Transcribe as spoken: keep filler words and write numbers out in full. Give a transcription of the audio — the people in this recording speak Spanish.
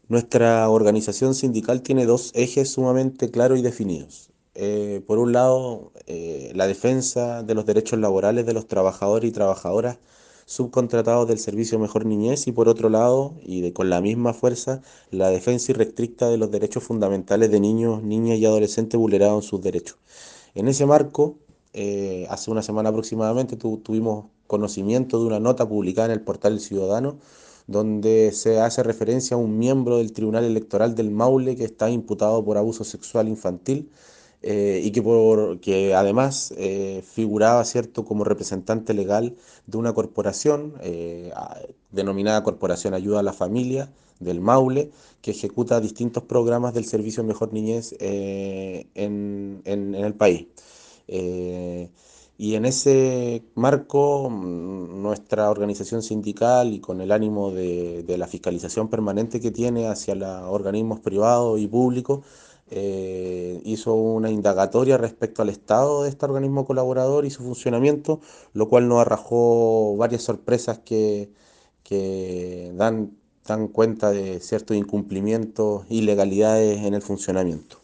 Nuestra organización sindical tiene dos ejes sumamente claros y definidos. Eh, por un lado, eh, la defensa de los derechos laborales de los trabajadores y trabajadoras subcontratados del servicio Mejor Niñez y por otro lado, y de- con la misma fuerza, la defensa irrestricta de los derechos fundamentales de niños, niñas y adolescentes vulnerados en sus derechos. En ese marco, eh, hace una semana aproximadamente tu- tuvimos conocimiento de una nota publicada en el portal El Ciudadano, donde se hace referencia a un miembro del Tribunal Electoral del Maule que está imputado por abuso sexual infantil eh, y que, por, que además eh, figuraba, ¿cierto?, como representante legal de una corporación eh, a- denominada Corporación Ayuda a la Familia del Maule, que ejecuta distintos programas del Servicio Mejor Niñez eh, en, en- en el país. Eh, y en ese marco, mm, nuestra organización sindical y con el ánimo de, de la fiscalización permanente que tiene hacia los organismos privados y públicos, eh, hizo una indagatoria respecto al estado de este organismo colaborador y su funcionamiento, lo cual nos arrojó varias sorpresas que, que dan, dan cuenta de ciertos incumplimientos, ilegalidades en el funcionamiento.